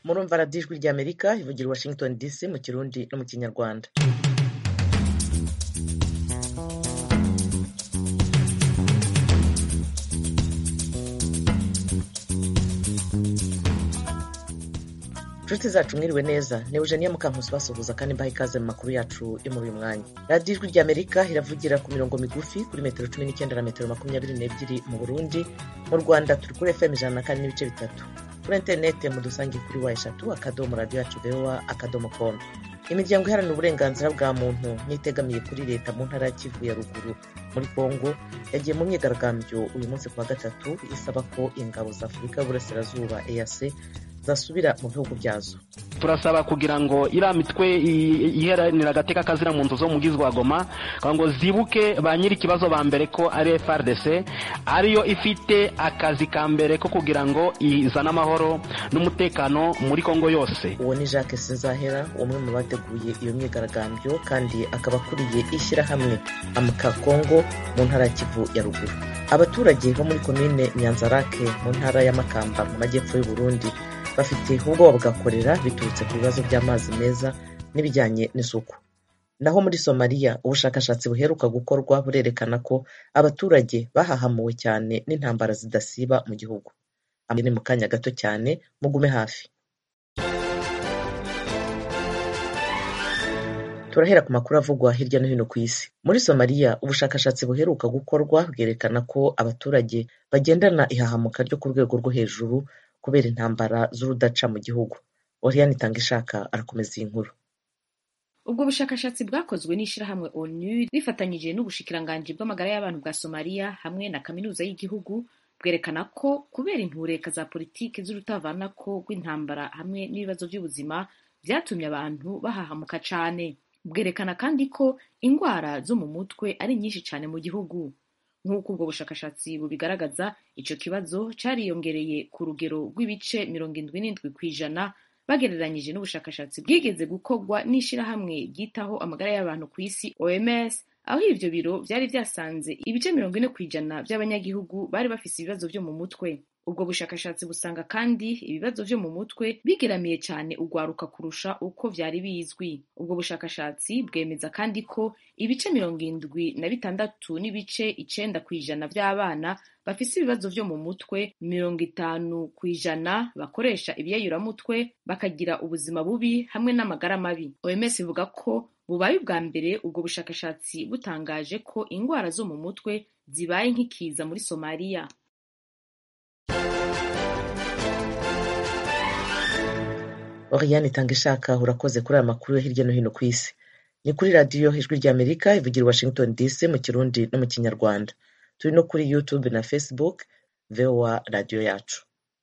murumva radiyo ijwi ry'Amerika ivugira i Washington DC mu Kirundi no mu Kinyarwanda. Inshuti zacu mwiriwe neza, ni Eugenia Mukankusi basuhuza kandi mbaha ikaze mu makuru yacu yo muri uyu mwanya. Radiyo ijwi ry'Amerika iravugira ku mirongo migufi kuri metero 19 na metero 22 mu Burundi. Mu Rwanda turi kuri FM 104.3. Kuri interineti mudusangiye kuri wa@radio.voa.com. Imiryango iharanira uburenganzira bwa muntu nitegamiye kuri leta mu ntara ya Kivu ya ruguru muri Kongo yagiye mu myigaragambyo uyu munsi kuwa gatatu isaba ko ingabo za Afurika y'Uburasirazuba EAC zasubira mu bihugu byazo. Turasaba kugira ngo ira mitwe iheranira gateka kazira mu nzu zo mugizwa Goma ngo zibuke ba nyiri kibazo ba mbere ko ari FARDC ariyo ifite akazi ka mbere ko kugira ngo izana amahoro n'umutekano muri Kongo yose. Uwo ni Jacques Sinzahera, umwe mu bateguye iyo myigaragambyo kandi akaba akuriye ishyirahamwe Amka Kongo mu ntara ya Kivu ya ruguru. Abaturage bo muri komine Nyanzarake mu ntara ya Makamba mu majyepfo y'u Burundi bafite ubwoba bwakorera biturutse ku bibazo by'amazi meza n'ibijyanye n'isuku. Naho muri Somalia ubushakashatsi buheruka gukorwa burerekana ko abaturage bahahamuwe cyane n'intambara zidasiba mu gihugu. Amene mu kanya gato cyane mugume hafi. Turahera ku makuru avugwa hirya no hino ku isi. Muri Somalia ubushakashatsi buheruka gukorwa bwerekana ko abaturage bagendana ihahamuka ryo ku rwego rwo hejuru kubera intambara z'urudaca mu gihugu. Oriane Itangishaka arakomeza iyi nkuru. Ubwo bushakashatsi bwakozwe n'ishirahamwe ONU rifatanyije n'ubushikiranganji bw'amagara y'abantu bwa Somalia hamwe na kaminuza y'igihugu bwerekana ko kubera intureka za politiki z'urutavanako rw'intambara hamwe n'ibibazo by'ubuzima byatumye abantu bahahamuka cane. Bwerekana kandi ko ingwara zo mu mutwe ari nyinshi cane mu gihugu. Nk'uko ubwo bushakashatsi bubigaragaza, ico kibazo cariyongereye ku rugero rw'ibice 77% bagereranyije n'ubushakashatsi bwigeze gukorwa n'ishirahamwe ryitaho amagara y'abantu ku isi OMS, aho ivyo biro vyari vyasanze ibice 40% by'abanyagihugu bari bafise ibibazo vyo mu mutwe. Ubwo bushakashatsi busanga kandi ibibazo vyo mu mutwe bigeramiye cyane ugwaruka kurusha uko vyari bizwi. Ubwo bushakashatsi bwemeza kandi ko ibice 76 n'ibice 9% by'abana bafise ibibazo vyo mu mutwe, 50% bakoresha ibiyayuramutwe, bakagira ubuzima bubi hamwe n'amagara mabi. OMS ivuga ko bubaye ubwa mbere ubwo bushakashatsi butangaje ko ingwara zo mu mutwe zibaye nk'ikiza muri Somalia. Oriane Itangishaka urakoze kuri aya makuru yo hirya no hino ku isi. Ni kuri radiyo ijwi ry'Amerika ivugira i Washington DC mu Kirundi no mu Kinyarwanda. Turi no kuri YouTube na Facebook VOA radio yacu.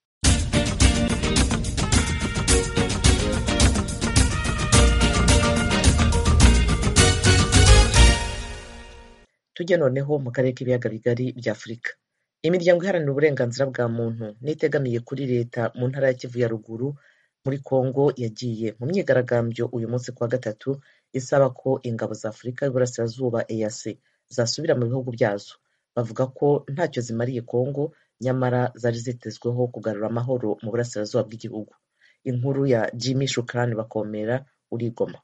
Tujya noneho mu karere k'ibiyaga bigari bya Afurika. Imiryango iharanira uburenganzira bwa muntu nitegamiye kuri leta mu ntara ya Kivu ya ruguru muri Kongo yagiye mu myigaragambyo uyu munsi kuwa gatatu isaba ko ingabo za Afurika y'Uburasirazuba EAC zasubira mu bihugu byazo. Bavuga ko ntacyo zimariye Kongo nyamara zari zitezweho kugarura amahoro mu burasirazuba bw'igihugu. Inkuru ya Jimmy Shukrani Bakomera uri Goma.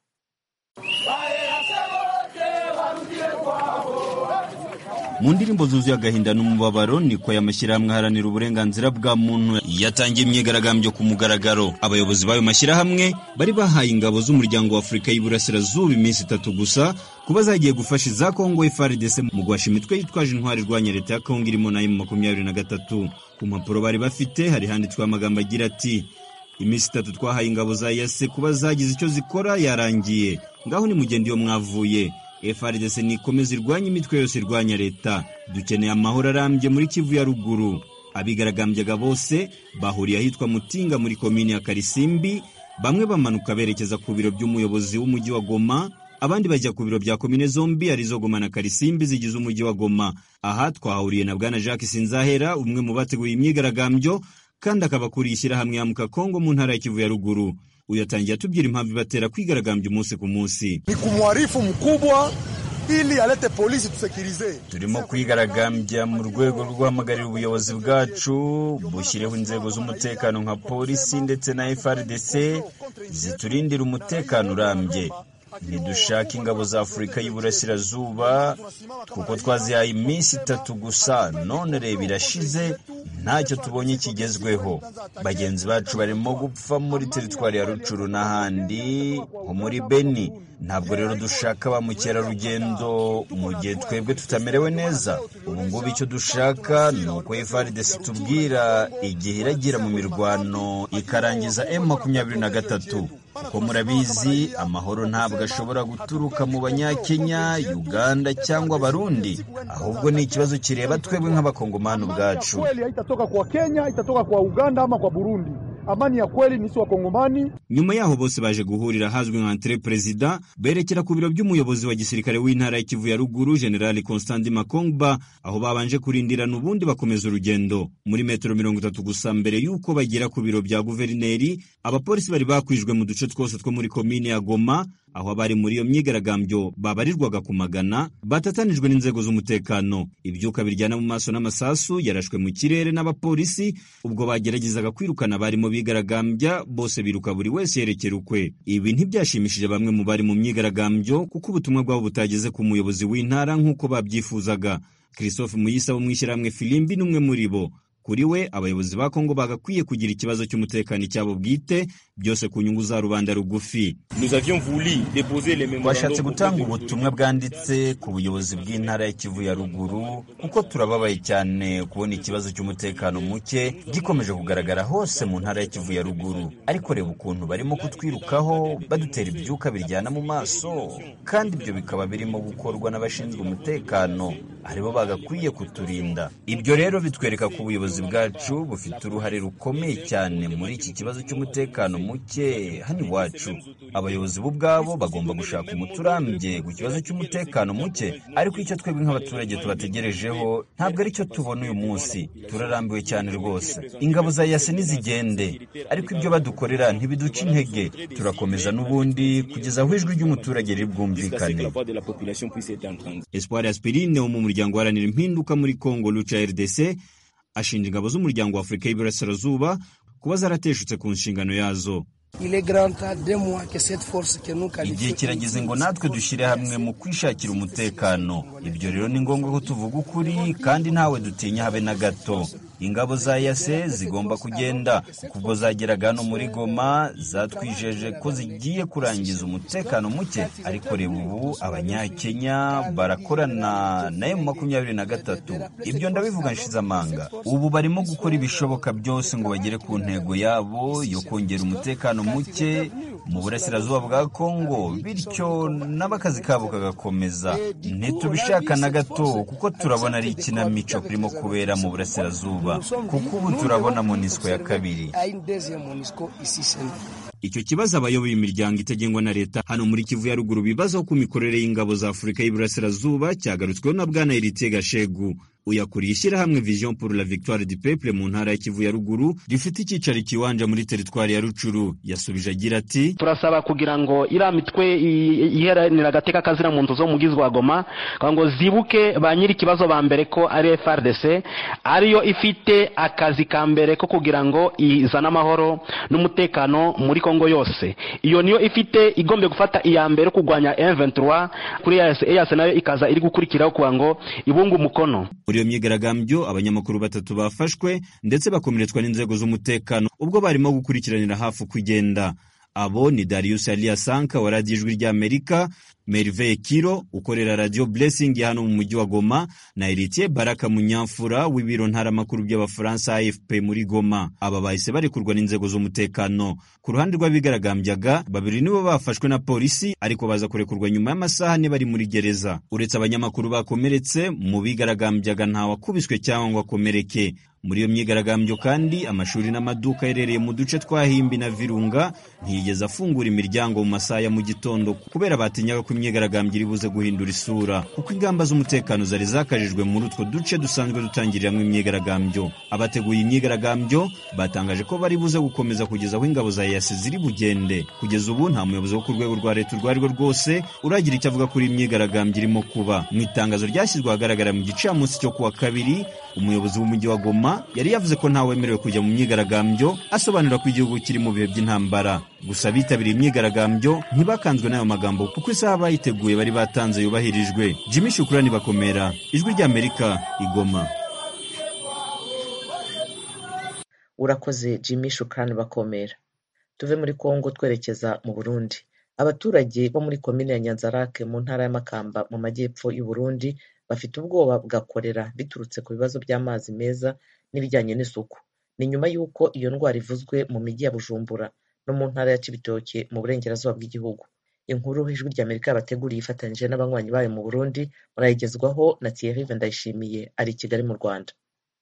Mu ndirimbo zuzuye agahinda n'umubabaro niko y'amashyirahamwe aharanira uburenganzira bwa muntu yatangiye imyigaragambyo ku mugaragaro. Abayobozi b'ayo mashyirahamwe bari bahaye ingabo z'umuryango wa Afurika y'Iburasirazuba iminsi 3 gusa kuba zagiye gufasha za Kongo FARDC mu gwasha imitwe yitwaje intwari rwanya leta ya Kongo irimo na M23. Ku mpapuro bari bafite hari handitswe amagambo agira ati: iminsi 3 twahaye ingabo za EAC kuba zagize icyo zikora yarangiye, ngaho ni mugende yo mwavuye. FARDC nikomeza irwanya imitwe yose irwanya leta. Dukeneye amahoro arambye muri Kivu ya ruguru. Abigaragambyaga bose bahuriye ahitwa Mutinga muri komini ya Karisimbi, bamwe bamanuka berekeza ku biro by'umuyobozi w'umujyi wa Goma, abandi bajya ku biro bya komine zombi arizo Goma na Karisimbi zigize umujyi wa Goma. Aha twahuriye na bwana Jacques Sinzahera, umwe mu bateguye imyigaragambyo kandi akaba kuri ishyirahamwe Amka Kongo mu ntara ya Kivu ya ruguru. Uyatangiye atubwira impamvu batera kwigaragambya umunsi ku munsi. Ni kumwarifu mkubwa ili alete polisi tusekirize. Turimo kwigaragambya mu rwego rwo guhamagarira ubuyobozi bwacu bushyireho inzego z'umutekano nka polisi ndetse na FARDC ziturindira umutekano urambye. Ntidushaka ingabo za Afurika y'Iburasirazuba kuko twazihaye iminsi 3 gusa, none reba irashize ntacyo tubonye kigezweho. Bagenzi bacu barimo gupfa muri teritwari ya Rucuru n'ahandi nko muri Beni. Ntabwo rero dushaka ba mukerarugendo mu gihe twebwe tutamerewe neza. Ubu ngubu icyo dushaka ni uko FARDC tubwira igihe iragira mu mirwano ikarangiza M23. Kuko murabizi amahoro ntabwo ashobora guturuka mu Banyakenya, Uganda cyangwa Barundi, ahubwo ni ikibazo kireba twebwe nk'abakongomani ubwacu. Kweli haitatoka kwa Kenya, haitatoka kwa Uganda ama kwa Burundi. Amani ya kweli ni wa Kongomani. Nyuma yaho bose baje guhurira hazwi nka entre president, berekera ku biro by'umuyobozi wa gisirikare w'intara ya Kivu ya Ruguru General Constant Makongba, aho babanje kurindira n'ubundi bakomeza urugendo. Muri metero 30 gusa mbere yuko bagera ku biro bya guverineri, abapolisi bari bakwijwe mu duce twose two muri komine ya Goma, aho abari muri iyo myigaragambyo babarirwaga ku magana, batatanijwe n'inzego z'umutekano. Ibyuka biryana mu maso n'amasasu yarashwe mu kirere n'abapolisi ubwo bageragezaga kwirukana bari mu bigaragambya, bose biruka buri wese yerekera ukwe. Ibi ntibyashimishije bamwe mu bari mu myigaragambyo kuko ubutumwa bwabo butageze ku muyobozi w'intara nk'uko babyifuzaga. Christophe Muyisa wo mwishyirahamwe Filimbi n'umwe muri bo. Kuri we abayobozi ba Kongo bagakwiye kugira ikibazo cy'umutekano cyabo bwite, byose ku nyungu za rubanda rugufi. Twashatse gutanga ubutumwa bwanditse ku buyobozi bw'intara ya Kivu ya Ruguru kuko turababaye cyane kubona ikibazo cy'umutekano muke gikomeje kugaragara hose mu ntara ya Kivu ya Ruguru. Ariko reba ukuntu barimo kutwirukaho badutera ibyuka biryana mu maso, kandi ibyo bikaba birimo gukorwa n'abashinzwe umutekano, aribo bagakwiye kuturinda. Ibyo rero bitwereka ko ubuyobozi bwacu bufite uruhare rukomeye cyane muri iki kibazo cy'umutekano muke hano iwacu. Abayobozi ubwabo bagomba gushaka umuturambye ku kibazo cy'umutekano muke, ariko icyo twebwe nk'abaturage tubategerejeho ntabwo ari cyo tubona uyu munsi. Turarambiwe cyane rwose. Ingabo za EAC nizigende, ariko ibyo badukorera ntibiduca intege. Turakomeza n'ubundi kugeza aho ijwi ry'umuturage ribwumvikane. Espoir Aspirine wo mu muryango uharanira impinduka muri Kongo Lucha RDC ashinja ingabo z'umuryango wa Afurika y'Iburasirazuba kuba zarateshutse ku nshingano yazo. Igihe kirageze ngo natwe dushyire hamwe mu kwishakira umutekano. Ibyo rero ni ngombwa ko tuvuga ukuri kandi ntawe dutinya habe na gato. Ingabo za EAC zigomba kugenda kuko ubwo zageraga hano muri Goma zatwijeje ko zigiye kurangiza umutekano muke, ariko reba ubu Abanyakenya barakorana na M23. Ibyo ndabivuga nshize amanga. Ubu barimo gukora ibishoboka byose ngo bagere ku ntego yabo yo kongera umutekano muke mu burasirazuba bwa Kongo, bityo n'abakazi kabo kagakomeza. Ntitubishaka na gato kuko turabona ari ikinamico kirimo kubera mu burasirazuba, kuko ubu turabona MONUSCO ya kabiri. Icyo kibazo abayoboye imiryango itagengwa na leta hano muri Kivu ya Ruguru bibazaho ku mikorere y'ingabo za Afurika y'Iburasirazuba cyagarutsweho na Bwana Eritier Gashegu. Uyakuriye ishyirahamwe Vision pour la Victoire du Peuple mu ntara ya Kivu ya Ruguru rifite icyicaro kiwanja muri teritwari ya Rucuru, yasubije agira ati: turasaba kugira ngo iramitwe iheranira agateka kazira mu nzu zo mugizwa Goma ngo zibuke ba nyiri kibazo ba mbere ko ari FARDC ariyo ifite akazi ka mbere ko kugira ngo izana amahoro n'umutekano muri Kongo yose. Iyo niyo ifite igombe gufata iya mbere kugwanya M23, kuri EAC nayo ikaza iri gukurikiraho kugira ngo ibungu umukono. Muri iyo myigaragambyo abanyamakuru 3 bafashwe ndetse bakomeretswa n'inzego z'umutekano ubwo barimo gukurikiranira hafi kugenda. Abo ni Darius Aliasanka wa Radio Ijwi ry'Amerika, Merveille Kiro ukorera Radio Blessing hano mu mujyi wa Goma, na Eritier Baraka Munyamfura w'ibiro ntaramakuru by'Abafaransa AFP muri Goma. Aba bahise barekurwa n'inzego z'umutekano. Ku ruhande rw'abigaragambyaga, 2 nibo bafashwe na polisi ariko baza kurekurwa nyuma y'amasaha ne bari muri gereza. Uretse abanyamakuru bakomeretse, mu bigaragambyaga nta wakubiswe cyangwa ngo akomereke. Muri iyo myigaragambyo kandi amashuri n'amaduka yerereye mu duce twa Himbi na Virunga ntiyigeze afungura imiryango mu masaha ya mu gitondo kubera batinyaga ko imyigaragambyo iri buze guhindura isura kuko ingamba z'umutekano zari zakajijwe muri utwo duce dusanzwe dutangiriramwo imyigaragambyo. Abateguye imyigaragambyo batangaje ko bari buze gukomeza kugeza aho ingabo za EAC ziri bugende. Kugeza ubu nta muyobozi wo ku rwego rwa leta urwo arirwo rwose uragira icyo avuga kuri imyigaragambyo irimo kuba. Mu itangazo ryashyizwe ahagaragara mu gicamunsi cyo kuwa kabiri, umuyobozi w'umujyi wa Goma yari yavuze ko ntawemerewe kujya mu myigaragambyo, asobanura ko igihugu kiri mu bihe by'intambara. Gusa bitabiriye imyigaragambyo ntibakanzwe n'ayo magambo kuko isaha bayiteguye bari batanze yubahirijwe. Jimmy Shukrani Bakomera, Ijwi ry'Amerika, Igoma. Urakoze Jimmy Shukrani Bakomera. Tuve muri Kongo twerekeza mu Burundi. Abaturage bo muri komine ya Nyanzarake mu ntara ya Makamba mu majyepfo y'u Burundi bafite ubwoba bwa kolera biturutse ku bibazo by'amazi meza n'ibijyanye n'isuku. Ni nyuma y'uko iyo ndwara ivuzwe mu mijyi ya Bujumbura no mu ntara ya Cibitoke mu burengerazuba bw'igihugu. Inkuru Ijwi ry'Amerika yabateguriye ifatanyije n'abanywanyi bayo mu Burundi murayigezwaho na Thierry Vendayishimiye ari i Kigali mu Rwanda.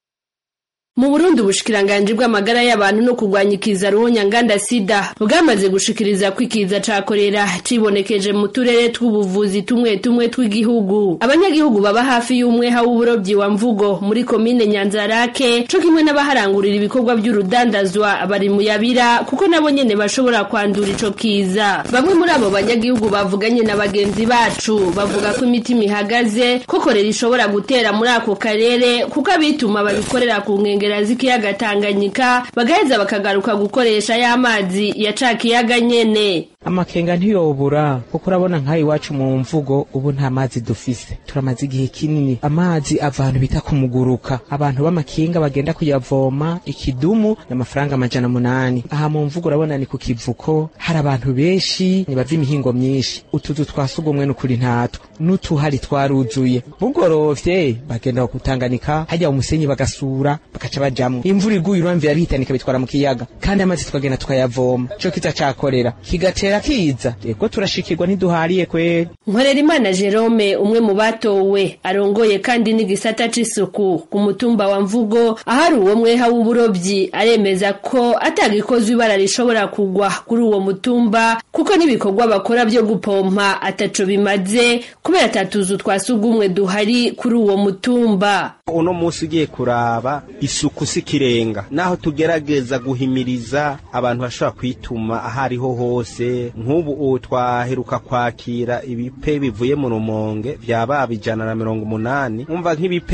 Mu Burundi ubushikiranganje bw'amagara y'abantu no kurwanya ikiza ruhonyanganda sida bwamaze gushikiriza ko ikiza ca kolera cibonekeje mu turere tw'ubuvuzi tumwe tw'igihugu. Abanyagihugu baba hafi y'umweha w'uburobyi wa Mvugo muri komine Nyanzarake co kimwe n'abaharangurira ibikorwa by'urudandazwa bari mu yabira kuko nabo nyene bashobora kwandura ico kiza. Bamwe muri abo banyagihugu bavuganye na bagenzi bacu bavuga ko imitima ihagaze ko kolera ishobora gutera muri ako karere kuko abituma babikorera ku nkengera z'ikiyaga Tanganyika bagaheza bakagaruka gukoresha y'amazi ya ca kiyaga nyene. Amakenga ntiyobura kuko urabona nkayi wacu mu Mvugo ubu nta mazi dufise, turamaze igihe kinini amazi ava ahantu bita kumuguruka, abantu b'amakinga bagenda kuyavoma ikidumu n'amafaranga 800. Aha mu Mvugo urabona ni ku kivuko, hari abantu benshi bava imihingo myinshi, utuzu twasugumwe n'ukuri ntatwo n'utuhari twaruzuye, bugorovye bagenda kutanganika hajya umusenyi bagasura bakaca bajamwe. Imvura iguye uramvira bihitanika bitwara mu kiyaga kandi amazi tukagenda tukayavoma, cyo kiza cakorera kigatera kiza. Ego turashikirwa ntiduhariye kweri. Nkorerimana Jerome umwe mu batowe arongoye kandi n'igisata c'isuku ku mutumba wa Mvugo ahari uwo mweha w'uburobyi aremeza ko atagikozwe ibara rishobora kugwa kuri uwo mutumba kuko nibikorwa bakora byo gupompa ataco bimaze kubera atatuzu twasugumwe duhari kuri uwo mutumba. Uno musi ugiye kuraba isuku sikirenga, naho tugerageza guhimiriza abantu bashobora kwituma ahariho hose. Nk'ubu twaheruka kwakira ibipe bivuye mu Rumonge vyaba 180. Umva nk'ibipe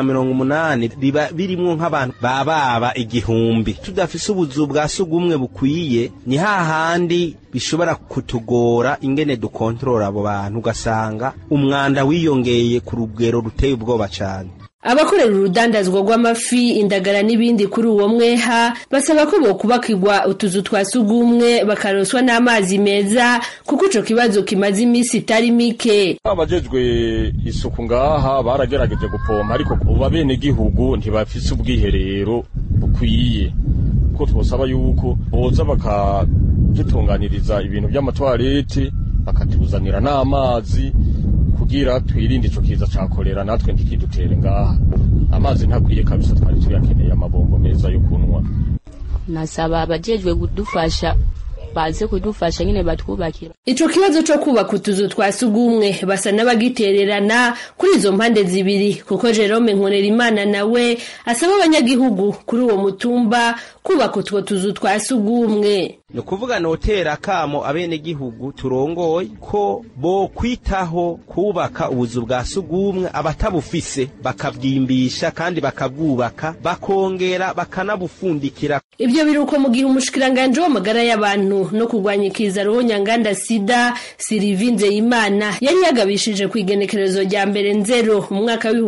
180 riba birimwo nk'abantu baba 1000. Tudafise ubuzu bwa sugumwe bukwiye, ni hahandi bishobora kutugora ingene dukontrola abo bantu, ugasanga umwanda wiyongeye ku rugero ruteye ubwoba cyane. Abakorera urudandazwa rw'amafi, indagara n'ibindi kuri uwo mweha basaba ko bokubakirwa utuzu twasugumwe bakaroswa n'amazi meza kuko ico kibazo kimaze imisi itari mike. Abajejwe isuku ngaha baragerageje gupompa ariko ubu abene gihugu ntibafise ubwiherero bukwiye, ko twosaba yuko boza bakadutunganiriza ibintu by'amatwarete bakatuzanira n'amazi kugira twirinde ico kiza ca kolera natwe ntikidutere ngaha. Amazi ntakwiye kabisa, twari tuyakeneye amabombo meza yo kunwa. Nasaba abajejwe kudufasha baze kudufasha nyine batwubakira. Ico kibazo cyo kubaka utuzu twasugumwe basa n'abagitererana kuri izo mpande zibiri kuko Jerome Nkorerimana nawe asaba abanyagihugu kuri uwo mutumba kubaka utwo tuzu twasugumwe. No kuvuga notera kamo abene gihugu turongoye ko bo kwitaho kubaka ubuzu bwa sugumwe, abatabufise bakabwimbisha kandi bakabwubaka bakongera bakanabufundikira. Ibyo biruko mu gihe umushikiranganje w'amagara y'abantu no kurwanya ikiza ruhonyanganda sida Sylvie Nzeyimana yari yagabishije ku igenekerezo rya mbere nzero mu mwaka wa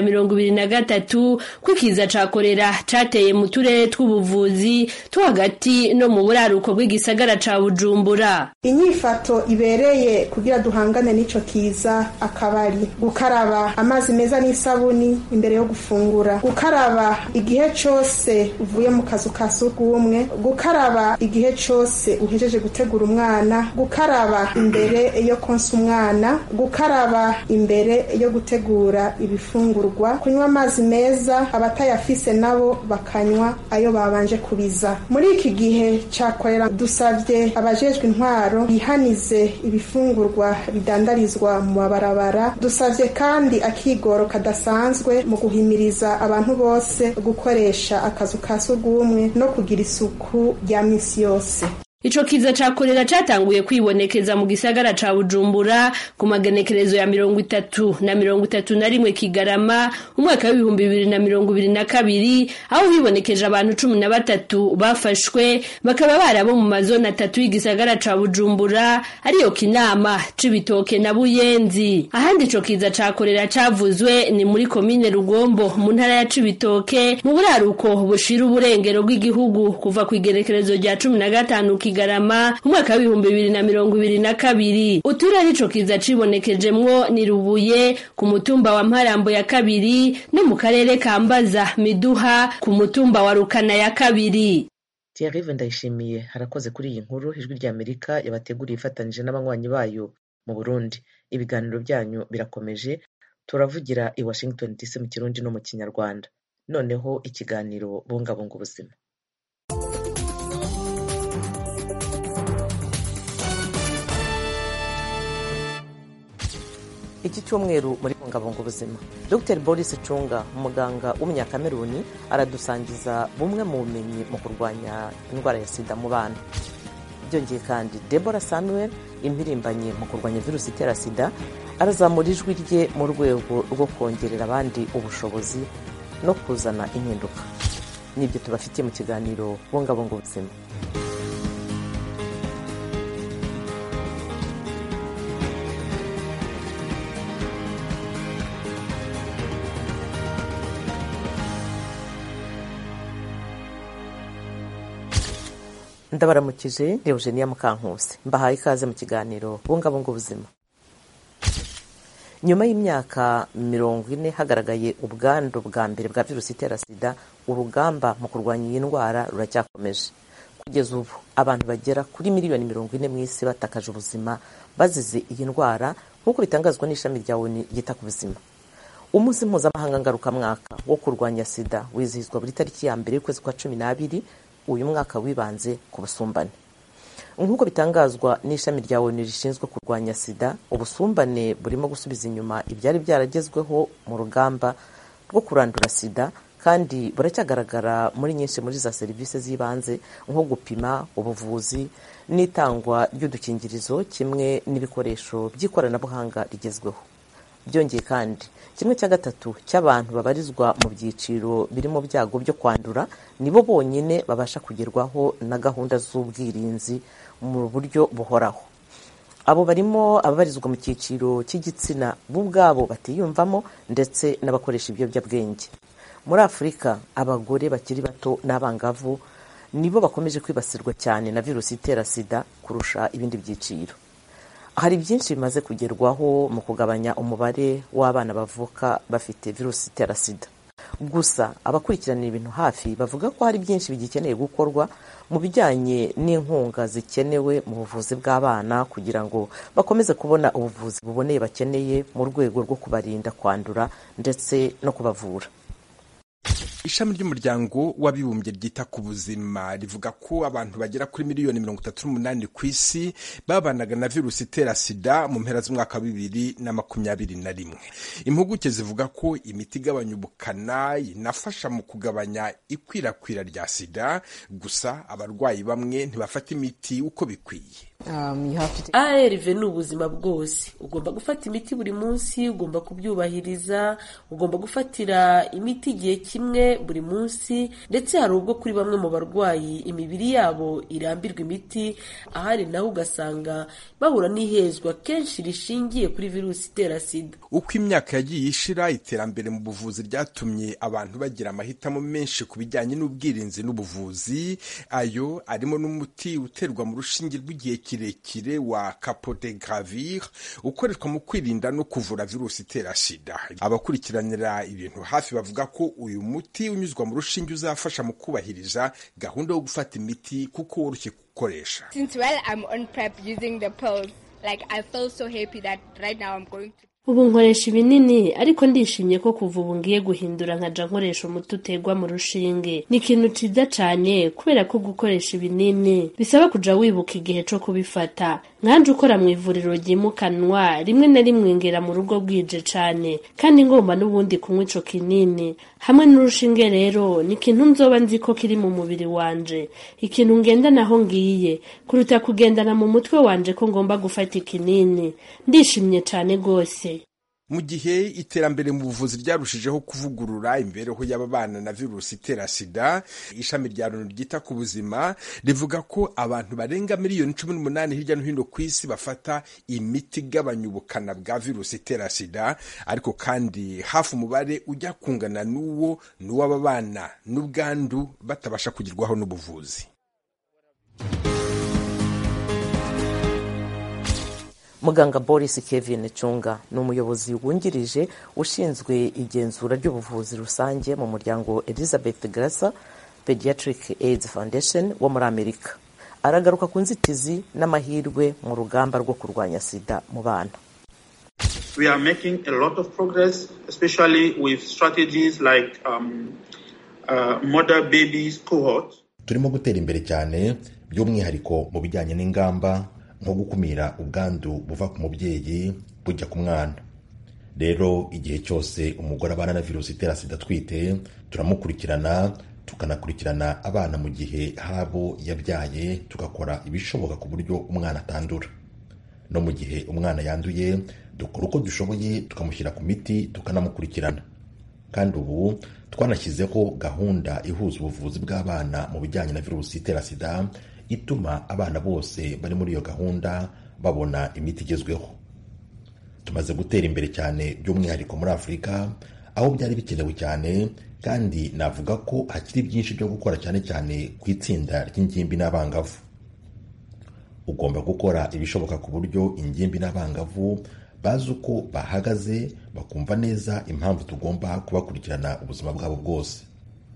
2023 kwikiza ca kolera cateye mu turere tw'ubuvuzi two hagati no mu buraruko bw'igisagara ca Bujumbura. Inyifato ibereye kugira duhangane n'ico kiza akabari gukaraba amazi meza n'isabuni imbere yo gufungura, gukaraba igihe cyose uvuye mu kazu ka sugumwe, gukaraba igihe cyose uhejeje gutegura umwana, gukaraba imbere yo konsa umwana, gukaraba imbere yo gutegura ibifungurwa, kunywa amazi meza, abatayafise nabo bakanywa ayo babanje kubiza. Muri iki gihe cya karorero dusavye abajejwe intwaro bihanize ibifungurwa bidandarizwa mu mabarabara. Dusavye kandi akigoro kadasanzwe mu guhimiriza abantu bose gukoresha akazu ka sugumwe no kugira isuku rya misi yose. Ico kiza ca kolera catanguye kwibonekeza mu gisagara ca Bujumbura ku magenekerezo ya 30 na 31 Kigarama umwaka wa 2022, aho hibonekeje abantu 13 bafashwe, bakaba barabo mu mazona 3 y'igisagara ca Bujumbura ariyo Kinama, Cibitoke na Buyenzi. Ahandi ico kiza ca kolera cavuzwe ni muri komine Rugombo mu ntara ya Cibitoke mu buraruko bushira uburengero bw'igihugu kuva ku igenekerezo rya 15 Kigarama umwaka wa 2022. Uturere ico kiza cibonekejemwo ni Rubuye ku mutumba wa Mparambo ya kabiri no mu karere ka Mbaza Miduha ku mutumba wa Rukana ya kabiri. Thierry Ndayishimiye harakoze kuri iyi nkuru. Ijwi rya Amerika yabateguriye ifatanije n'abanywanyi bayo mu Burundi. Ibiganiro byanyu birakomeje, turavugira i Washington DC mu Kirundi no mu Kinyarwanda. Noneho ikiganiro bungabunga ubuzima. Iki cyumweru muri bungabunga ubuzima, Dr Boris Chunga, umuganga w'umunyakameruni, aradusangiza bumwe mu bumenyi mu kurwanya indwara ya sida mu bana. Byongeye kandi Deborah Samuel, impirimbanyi mu kurwanya virusi itera sida, arazamura ijwi rye mu rwego rwo kongerera abandi ubushobozi no kuzana impinduka. Nibyo tubafitiye mu kiganiro bungabunga ubuzima. Ndabaramukije Eugenia Mukankusi, mbahaye ikaze mu kiganiro bungabunga ubuzima. Nyuma y'imyaka 40 hagaragaye ubwandu bwa mbere bwa virusi itera sida, urugamba mu kurwanya iyi ndwara ruracyakomeje. Kugeza ubu abantu bagera kuri miliyoni 40 mu isi batakaje ubuzima bazize iyi ndwara, nk'uko bitangazwa n'ishami rya ONU ryita ku buzima. Umunsi mpuzamahanga ngarukamwaka wo kurwanya sida wizihizwa buri tariki ya mbere y'ukwezi kwa 12. Uyu mwaka wibanze ku busumbane. Nk'uko bitangazwa n'ishami rya ONU rishinzwe kurwanya sida, ubusumbane burimo gusubiza inyuma ibyari byaragezweho mu rugamba rwo kurandura sida, kandi buracyagaragara muri nyinshi muri za serivisi z'ibanze nko gupima, ubuvuzi n'itangwa ry'udukingirizo kimwe n'ibikoresho by'ikoranabuhanga rigezweho. Byongeye kandi 1/3 cy'abantu babarizwa mu byiciro biri mu byago byo kwandura nibo bonyine babasha kugerwaho na gahunda z'ubwirinzi mu buryo buhoraho. Abo barimo ababarizwa mu cyiciro cy'igitsina bo ubwabo batiyumvamo ndetse n'abakoresha ibiyobyabwenge. Muri Afurika, abagore bakiri bato n'abangavu nibo bakomeje kwibasirwa cyane na virusi itera sida kurusha ibindi byiciro. Hari byinshi bimaze kugerwaho mu kugabanya umubare w'abana bavuka bafite virusi itera sida. Gusa abakurikiranira ibintu hafi bavuga ko hari byinshi bigikeneye gukorwa mu bijyanye n'inkunga zikenewe mu buvuzi bw'abana kugira ngo bakomeze kubona ubuvuzi buboneye bakeneye mu rwego rwo kubarinda kwandura ndetse no kubavura. Ishami ry'umuryango w'abibumbye ryita ku buzima rivuga ko abantu bagera kuri miliyoni 38 ku isi babanaga na virusi itera sida mu mpera z'umwaka wa 2021. Impuguke zivuga ko imiti igabanya ubukana inafasha mu kugabanya ikwirakwira rya sida, gusa abarwayi bamwe ntibafata imiti uko bikwiye. ARV ni ubuzima bwose. Ugomba gufata imiti buri munsi, ugomba kubyubahiriza, ugomba gufatira imiti igihe kimwe buri munsi, ndetse hari ubwo kuri bamwe mu barwayi imibiri yabo irambirwa imiti, ahari naho ugasanga bahura n'ihezwa kenshi rishingiye kuri virusi itera sida. Uko imyaka yagiye ishira, iterambere mu buvuzi ryatumye abantu bagira amahitamo menshi ku bijyanye n'ubwirinzi n'ubuvuzi. Ayo arimo n'umuti uterwa mu rushinge rw'igihe kirekire wa Cabotegravir ukoreshwa mu kwirinda no kuvura virusi itera sida. Abakurikiranira ibintu hafi bavuga ko uyu muti unyuzwa mu rushinge uzafasha mu kubahiriza gahunda yo gufata imiti kuko woroshye gukoresha. Since while I'm on PrEP using the pills, like I feel so happy that right now I'm going to ubu nkoresha ibinini ariko ndishimye ko kuva ubu ngiye guhindura nkaja nkoresha umuti utegwa mu rushinge. Ni ikintu ciza cane kubera ko gukoresha ibinini bisaba kuja wibuka igihe co kubifata. Nkanje ukora mu ivuriro ryimukanwa rimwe na rimwe ngera mu rugo bwije cane kandi ngomba n'ubundi kunywa ico kinini hamwe n'urushinge. Rero ni ikintu nzoba nzi ko kiri mu mubiri wanje, ikintu ngenda naho ngiye kuruta kugendana mu mutwe wanje ko ngomba gufata ikinini. Ndishimye cane gose. Mu gihe iterambere mu buvuzi ryarushijeho kuvugurura imibereho y'ababana na virusi itera sida, ishami rya Loni ryita ku buzima rivuga ko abantu barenga miliyoni 18 hirya no hino ku isi bafata imiti igabanya ubukana bwa virusi itera sida, ariko kandi hafi umubare ujya kungana n'uw'ababana n'ubwandu batabasha kugerwaho n'ubuvuzi. Muganga Boris Kevin Chunga ni umuyobozi wungirije ushinzwe igenzura ry'ubuvuzi rusange mu muryango Elizabeth Grasser Pediatric AIDS Foundation wo muri Amerika. Aragaruka ku nzitizi n'amahirwe mu rugamba rwo kurwanya sida mu bana. We are making a lot of progress, especially with strategies like mother babies cohort. Turimo gutera imbere cyane by'umwihariko mu bijyanye n'ingamba nko gukumira ubwandu buva ku mubyeyi bujya ku mwana. Rero igihe cyose umugore abana na virusi itera sida twite, turamukurikirana tukanakurikirana abana mu gihe habo yabyaye, tugakora ibishoboka ku buryo umwana atandura. No mu gihe umwana yanduye, dukora uko dushoboye tukamushyira ku miti tukanamukurikirana. Kandi ubu twanashyizeho gahunda ihuza ubuvuzi bw'abana mu bijyanye na virusi itera sida, ituma abana bose bari muri iyo gahunda babona imiti igezweho. Tumaze gutera imbere cyane by'umwihariko muri Afurika, aho byari bikenewe cyane, kandi navuga ko hakiri byinshi byo gukora cyane cyane ku itsinda ry'ingimbi n'abangavu. Ugomba gukora ibishoboka ku buryo ingimbi n'abangavu bazi uko bahagaze, bakumva neza impamvu tugomba kubakurikirana ubuzima bwabo bwose.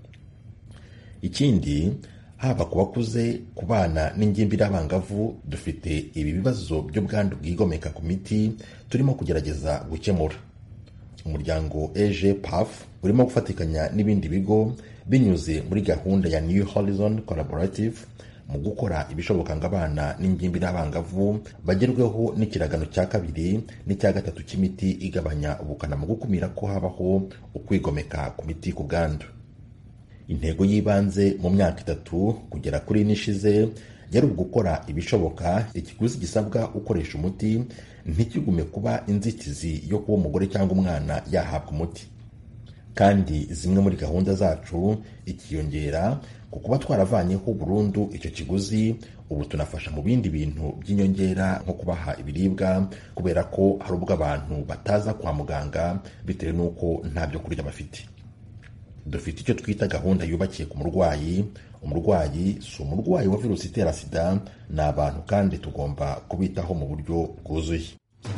Ikindi, haba ku bakuze, ku bana n'ingimbi n'abangavu, dufite ibi bibazo by'ubwandu bwigomeka ku miti turimo kugerageza gukemura. Umuryango EGPAF urimo gufatikanya n'ibindi bigo binyuze muri gahunda ya New Horizon Collaborative mu gukora ibishoboka ngo abana n'ingimbi n'abangavu bagerweho n'ikiragano cya 2 n'icya 3 cy'imiti igabanya ubukana mu gukumira ko habaho ukwigomeka ku miti ku bwandu. Intego y'ibanze mu myaka 3 kugera kuri nishize yari gukora ibishoboka ikiguzi gisabwa ukoresha umuti ntikigume kuba inzitizi yo kuba umugore cyangwa umwana yahabwa umuti. Kandi zimwe muri gahunda zacu ikiyongera ku kuba twaravanyeho burundu icyo kiguzi, ubu tunafasha mu bindi bintu by'inyongera nko kubaha ibiribwa, kubera ko hari ubwo abantu bataza kwa muganga bitewe n'uko nta byo kurya bafite. Dufite icyo twita gahunda yubakiye ku murwayi. Umurwayi si umurwayi wa virusi itera sida, ni abantu kandi tugomba kubitaho mu buryo bwuzuye.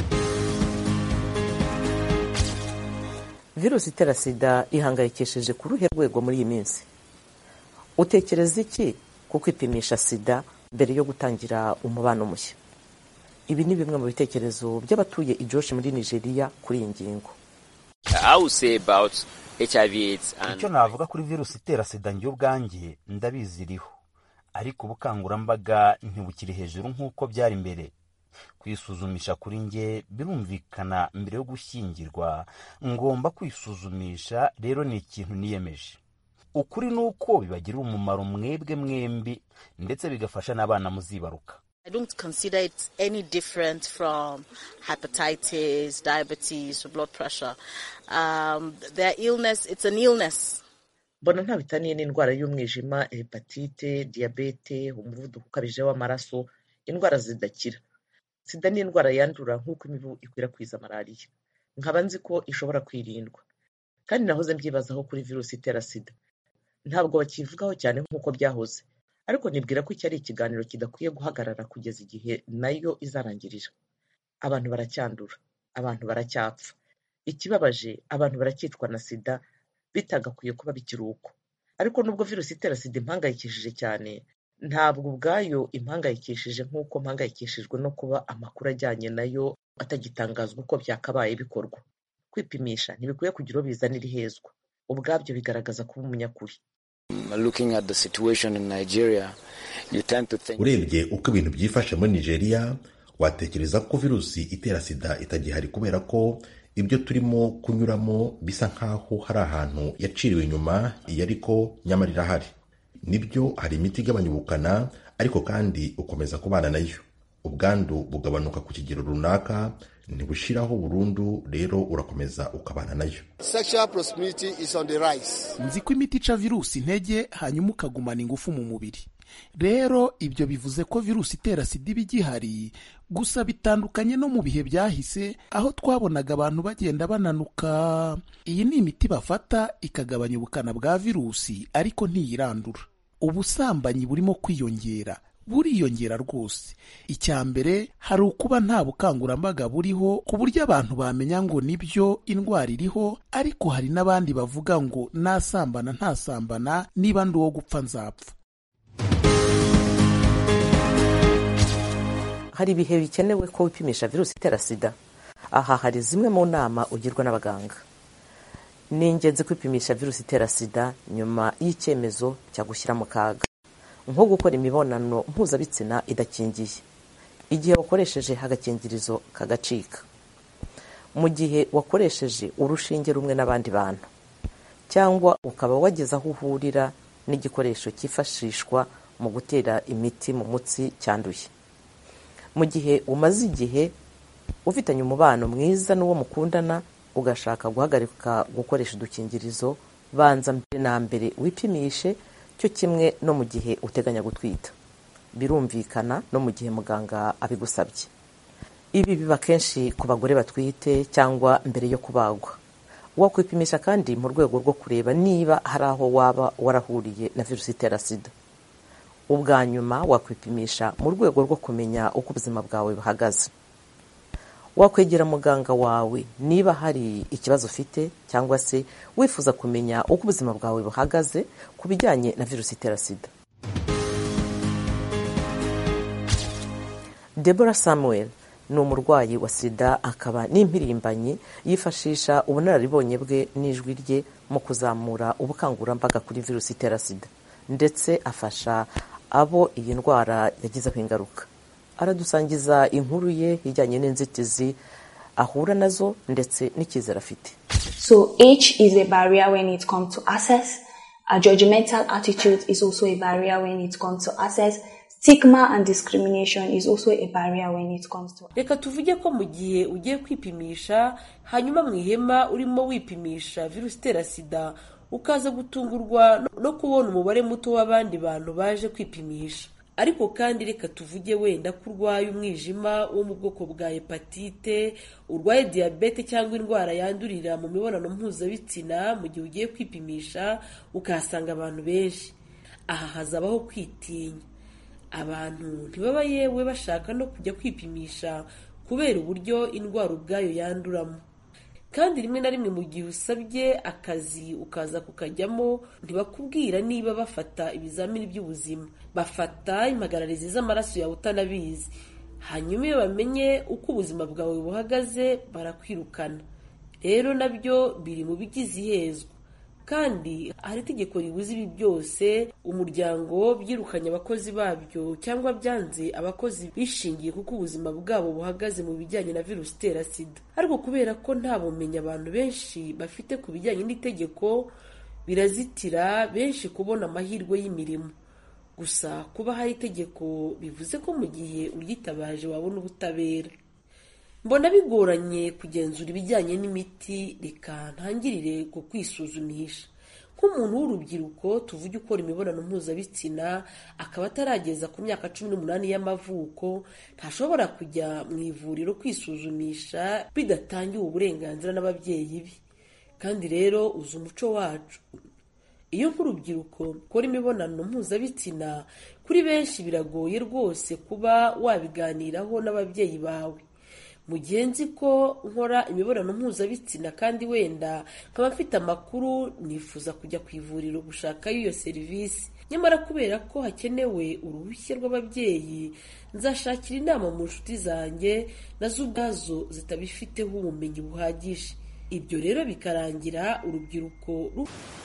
Virusi itera sida ihangayikishije ku ruhe rwego muri iyi minsi. Utekereza iki ku kwipimisha sida mbere yo gutangira umubano mushya? Ibi ni bimwe mu bitekerezo by'abatuye i Jos muri Nigeria kuri iyi ngingo. Icyo navuga kuri virusi itera sida njye ubwanjye ndabiziriho, ariko ubukangurambaga ntibukiri hejuru nk'uko byari mbere. Kwisuzumisha kuri njye birumvikana mbere yo gushyingirwa, ngomba kwisuzumisha, rero ni ikintu niyemeje. Ukuri nuko bibagira umumaro mwebwe mwembi ndetse bigafasha n'abana muzibaruka. I don't consider it any different from hepatitis, diabetes, or blood pressure. Their illness, it's an illness. Mbona nta bitaniye n'indwara y'umwijima, hepatite, diabete, umuvuduko ukabije w'amaraso, indwara zidakira. Sida ni indwara yandura nk'uko imibu ikwirakwiza malariya. Nkaba nzi ko ishobora kwirindwa. Kandi nahoze mbyibazaho kuri virusi itera sida. Ntabwo bakivugaho cyane nk'uko byahoze. Ariko nibwira ko iki ari ikiganiro kidakwiye guhagarara kugeza igihe nayo izarangirira. Abantu baracyandura, abantu baracyapfa. Ikibabaje, abantu baracyicwa na sida bitagakwiye kuba bikiruko. Ariko nubwo virusi itera sida impangayikishije cyane, ntabwo ubwayo impangayikishije nk'uko mpangayikishijwe no kuba amakuru ajyanye nayo atagitangazwa uko byakabaye bikorwa. Kwipimisha ntibikwiye kugira uwo bizanira ihezwa, ubwabyo bigaragaza kuba umunyakuri. Urebye uko ibintu byifashe muri Nigeria, watekereza ko virusi itera sida itagihari kubera ko ibyo turimo kunyuramo bisa nkaho hari ahantu yaciriwe inyuma, iyo ariko nyamara irahari. Nibyo, hari imiti igabanya ubukana, ariko kandi ukomeza kubana nayo. Ubwandu bugabanuka ku kigero runaka, ntibushiraho burundu, rero urakomeza ukabana nayo. Sexual promiscuity is on the rise. Nzi ko imiti ica virusi intege hanyuma ukagumana ingufu mu mubiri. Rero ibyo bivuze ko virusi itera sida iba igihari, gusa bitandukanye no mu bihe byahise aho twabonaga abantu bagenda bananuka. Iyi ni imiti bafata ikagabanya ubukana bwa virusi, ariko ntiyirandura. Ubusambanyi burimo kwiyongera, buriyongera rwose. Icya mbere hari ukuba nta bukangurambaga buriho ku buryo abantu bamenya ngo nibyo indwara iriho, ariko hari n'abandi bavuga ngo nasambana ntasambana, niba ndi uwo gupfa nzapfa. Hari ibihe bikenewe ko wipimisha virusi itera sida. Aha hari zimwe mu nama ugirwa n'abaganga. Ni ingenzi kwipimisha virusi itera sida nyuma y'icyemezo cya gushyira mu kaga, nko gukora imibonano mpuzabitsina idakingiye, igihe wakoresheje agakingirizo kagacika, mu gihe wakoresheje urushinge rumwe n'abandi bantu, cyangwa ukaba wageze aho uhurira n'igikoresho cyifashishwa mu gutera imiti mu mutsi cyanduye, mu gihe umaze igihe ufitanye umubano mwiza n'uwo mukundana ugashaka guhagarika gukoresha udukingirizo, banza mbere na mbere wipimishe, cyo kimwe no mu gihe uteganya gutwita. Birumvikana no mu gihe muganga abigusabye. Ibi biba kenshi ku bagore batwite cyangwa mbere yo kubagwa. Wakwipimisha kandi mu rwego rwo kureba niba hari aho waba warahuriye na virusi itera sida. Ubwa nyuma wakwipimisha mu rwego rwo kumenya uko ubuzima bwawe buhagaze. Wakwegera muganga wawe niba hari ikibazo ufite cyangwa se wifuza kumenya uko ubuzima bwawe buhagaze ku bijyanye na virusi itera sida. Deborah Samuel ni umurwayi wa sida, akaba n'impirimbanyi, yifashisha ubunararibonye bwe n'ijwi rye mu kuzamura ubukangurambaga kuri virusi itera sida, ndetse afasha abo iyi ndwara yagizeho ingaruka. Aradusangiza inkuru ye ijyanye n'inzitizi ahura nazo ndetse n'icyizere afite. So age is a barrier when it comes to access. A judgmental attitude is also a barrier when it comes to access. Stigma and discrimination is also a barrier when it comes to. Reka tuvuge ko mu gihe ugiye kwipimisha, hanyuma mu ihema urimo wipimisha virusi itera sida, ukaza gutungurwa no kubona umubare muto w'abandi bantu baje kwipimisha. Ariko kandi reka tuvuge wenda ko urwaye umwijima wo mu bwoko bwa hepatite, urwaye diabete cyangwa indwara yandurira mu mibonano mpuzabitsina, mu gihe ugiye kwipimisha ukahasanga abantu benshi. Aha hazabaho kwitinya. Abantu ntibaba yewe bashaka no kujya kwipimisha kubera uburyo indwara ubwayo yanduramo. Kandi rimwe na rimwe mu gihe usabye akazi ukaza kukajyamo, ntibakubwira niba bafata ibizamini by'ubuzima, bafata impagararizi z'amaraso yawe utanabizi. Hanyuma iyo bamenye uko ubuzima bwawe buhagaze barakwirukana. Rero nabyo biri mu bigize ihezwa. Kandi hari itegeko ribuza ibi byose. Umuryango byirukanye abakozi babyo cyangwa byanze abakozi bishingiye kuko ubuzima bwabo buhagaze mu bijyanye na virusi itera sida. Ariko kubera ko nta bumenyi abantu benshi bafite ku bijyanye n'itegeko, birazitira benshi kubona amahirwe y'imirimo. Gusa kuba hari itegeko bivuze ko mu gihe uryitabaje wabona ubutabera. Mbona bigoranye kugenzura ibijyanye n'imiti. Reka ntangirire ku kwisuzumisha. Nk'umuntu w'urubyiruko, tuvuge ukora imibonano mpuzabitsina akaba atarageza ku myaka 18 y'amavuko, ntashobora kujya mu ivuriro kwisuzumisha bidatangiwe uburenganzira n'ababyeyi be. Kandi rero uzi umuco wacu, iyo nk'urubyiruko ukora imibonano mpuzabitsina, kuri benshi biragoye rwose kuba wabiganiraho n'ababyeyi bawe. Mu gihe nzi ko nkora imibonano mpuzabitsina kandi wenda nkaba mfite amakuru, nifuza kujya ku ivuriro gushaka iyo serivisi. nyamara kubera ko hakenewe uruhushya rw'ababyeyi nzashakira inama mu nshuti zanjye nazo ubwazo zitabifiteho ubumenyi buhagije. Ibyo rero bikarangira urubyiruko